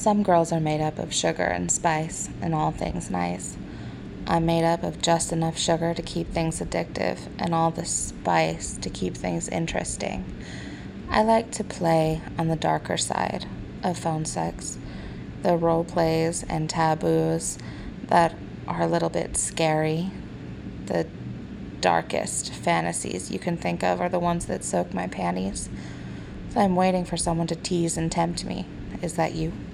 Some girls are made up of sugar and spice and all things nice. I'm made up of just enough sugar to keep things addictive and all the spice to keep things interesting. I like to play on the darker side of phone sex, the role plays and taboos that are a little bit scary. The darkest fantasies you can think of are the ones that soak my panties. So I'm waiting for someone to tease and tempt me. Is that you?